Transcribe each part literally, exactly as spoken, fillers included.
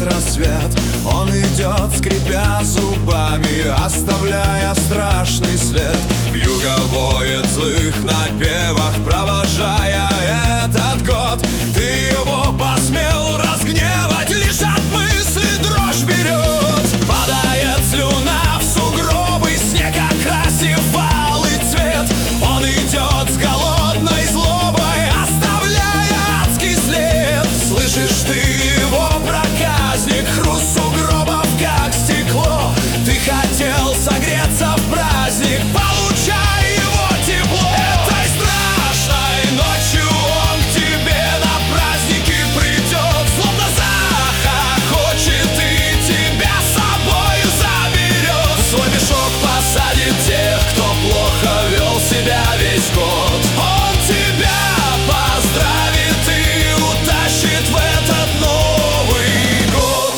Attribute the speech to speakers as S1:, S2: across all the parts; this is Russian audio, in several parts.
S1: рассвет. Он идет, скрипя зубами, оставляя страшный след. Вьюга воет в злых напевах, провожая этот год. Ты его посмел разгневать, лишь от мысли дрожь берет. Падает слюна в сугробы, снег окрасив алый цвет. Он идет с голодной злобой, оставляя адский след. Слышишь ты его, проказник, хруст сугробов, как стекло. Ты хотел согреться в праздник, получай его тепло. Этой страшной ночью он к тебе на праздники придет, словно захочет и тебя с собой заберет. В свой мешок посадит тех, кто плохо вел себя весь год. Он тебя поздравит и утащит в этот Новый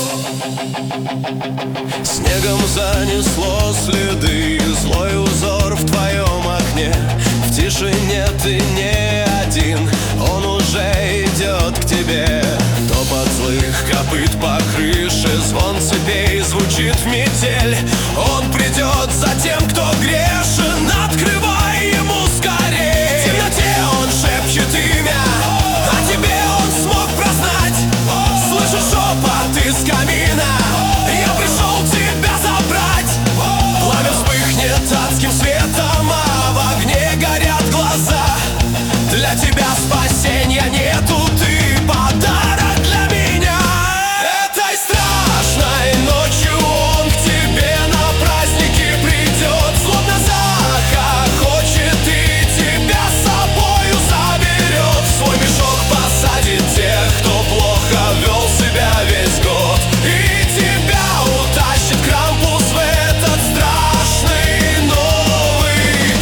S1: год. Снегом занесло следы, злой узор в твоем окне. В тишине ты не один, он уже идет к тебе. Топот злых копыт по крыше, звон цепей звучит в метель. Он придет за тем, кто грешен, открывай ему скорей. В темноте он шепчет имя, а тебе он смог прознать. Слышу шепот из камина, я пришел тебя забрать. Пламя вспыхнет адским светом, а в огне горят глаза. Для тебя спасения нету, ты подарок для меня. Этой страшной ночью он к тебе на праздники придет, злобно захочет и тебя с собою заберет. В свой мешок посадит тех, кто плохо вел себя весь год, и тебя утащит Крампус в этот страшный Новый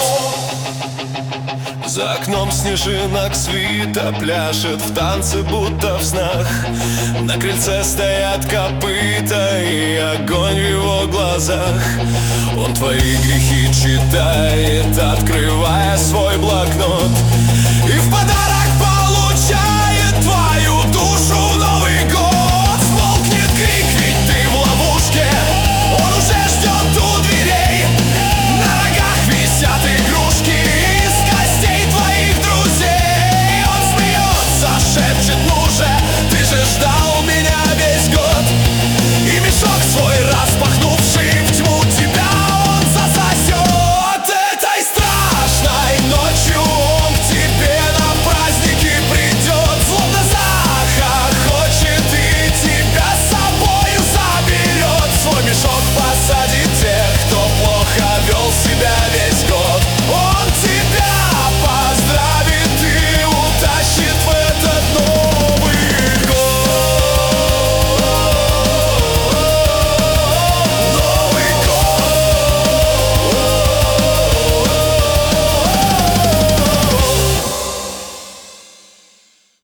S1: год. За окном снежинок свита пляшет в танце, будто в снах. На крыльце стоят копыта и огонь в его глазах. Он твои грехи читает, открывая свой блокнот.